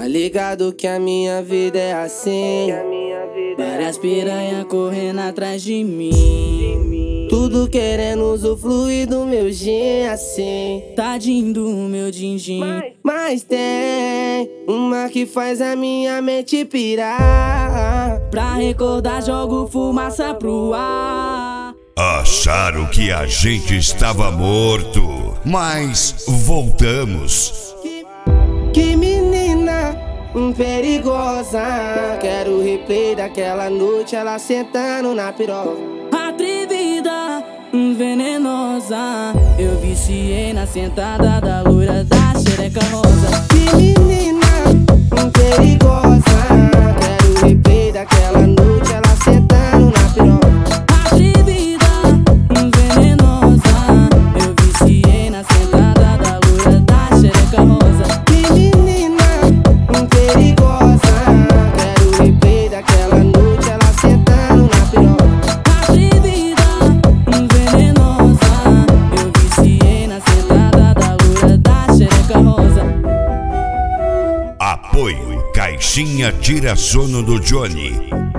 Tá ligado que a minha vida é assim. Várias piranha correndo atrás de mim, Tudo querendo usufruir do meu gin assim. tadinho do meu din-din. Mas tem uma que faz a minha mente pirar. Pra recordar jogo fumaça pro ar. Acharam que a gente estava morto, mas voltamos. Que menina perigosa. Quero o replay daquela noite, ela sentando na piroca. Atrevida, venenosa, eu viciei na sentada da loira da xereca rosa. Que menina perigosa. Quero o replay daquela noite, ela sentando na piroca. Atrevida, venenosa, eu viciei na sentada da loira da xereca rosa. Que menina perigosa. Quero o replay daquela noite, ela sentando na piroca. Atrevida, venenosa, eu viciei na sentada da loira da xereca rosa. Apoio Caixinha Tira Sono do Johnny.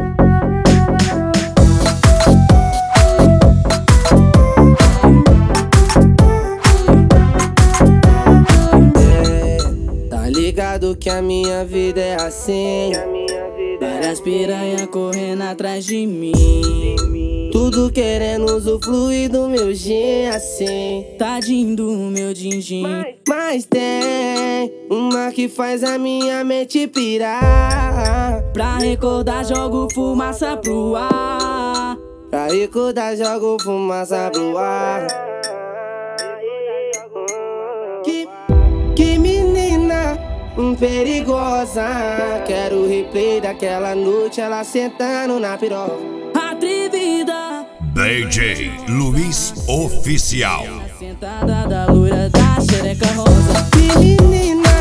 Tá ligado que a minha vida é assim. Várias piranha correndo atrás de mim, Tudo querendo usufruir do meu gin assim. tadinho do meu din-din. Mas tem uma que faz a minha mente pirar. Pra recordar jogo fumaça pro ar. Pra recordar jogo fumaça pro ar. Que menina perigosa. Quero o replay daquela noite, ela sentando na piroca. Atrevida, DJ Luiz Oficial. sentada da loira da xereca rosa. Que menina